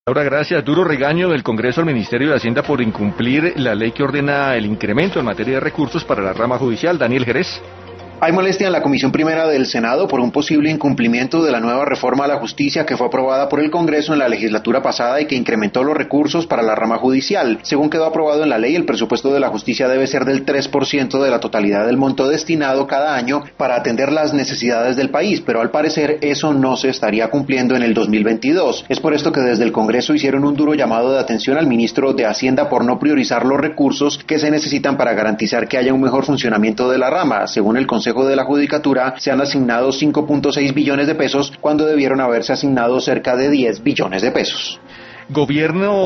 Laura, gracias. Duro regaño del Congreso al Ministerio de Hacienda por incumplir la ley que ordena el incremento en materia de recursos para la rama judicial. Daniel Jerez. Hay molestia en la Comisión Primera del Senado por un posible incumplimiento de la nueva reforma a la justicia que fue aprobada por el Congreso en la legislatura pasada y que incrementó los recursos para la rama judicial. Según quedó aprobado en la ley, el presupuesto de la justicia debe ser del 3% de la totalidad del monto destinado cada año para atender las necesidades del país, pero al parecer eso no se estaría cumpliendo en el 2022. Es por esto que desde el Congreso hicieron un duro llamado de atención al ministro de Hacienda por no priorizar los recursos que se necesitan para garantizar que haya un mejor funcionamiento de la rama. Según el Consejo de la Judicatura, se han asignado 5.6 billones de pesos cuando debieron haberse asignado cerca de 10 billones de pesos. Gobierno